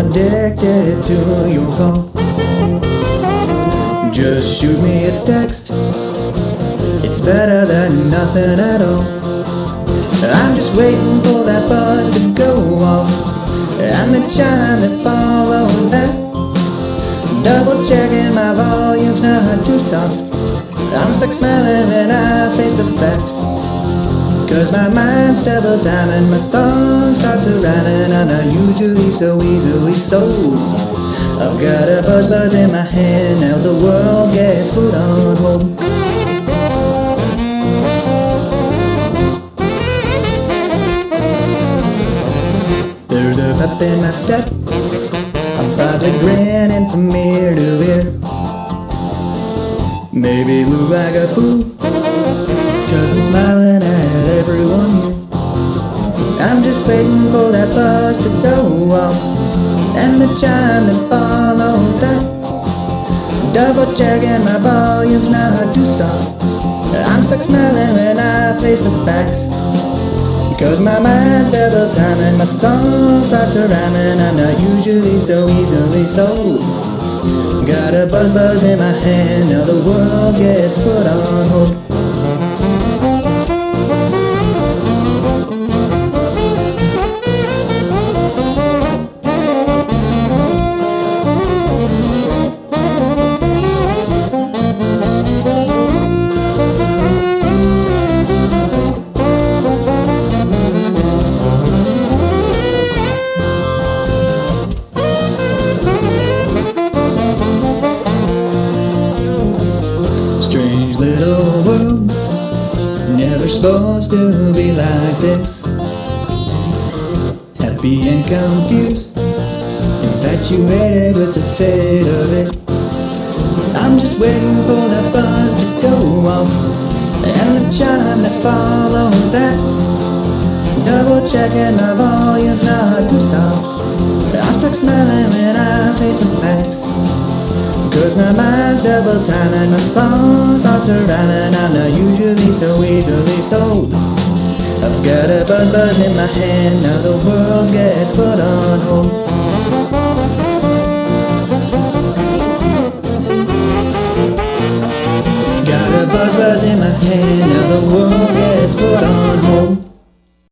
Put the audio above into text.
addicted to your call. Just shoot me a text, it's better than nothing at all. I'm just waiting for that buzz to go off, and the chime that follows that. Double checking my volume's not too soft. I'm stuck smiling when I face the facts, 'cause my mind's double time and my song starts a rhyming. I'm not usually so easily sold. I've got a buzz in my hand, now the world gets put on hold. There's a pep in my step, I'm probably grinning from ear to ear. Maybe look like a fool, 'cause I'm smiling at everyone here. I'm just waiting for that buzz to go off, and the chime that follows that. Double checking my volume's not too soft. I'm stuck smiling when I face the facts, 'cause my mind's double time and my song starts a rhyming. I'm not usually so easily sold. Got a buzz in my hand, now the world gets put on hold. Strange little world, never supposed to be like this. Happy and confused, infatuated with the fate of it. I'm just waiting for that buzz to go off, and the chime that follows that. Double checking my volume's not too soft. I'm stuck smiling when I face the facts, 'cause my mind's double time and my song starts a rhyming. I'm not usually so easily sold. I've got a buzz in my hand, now the world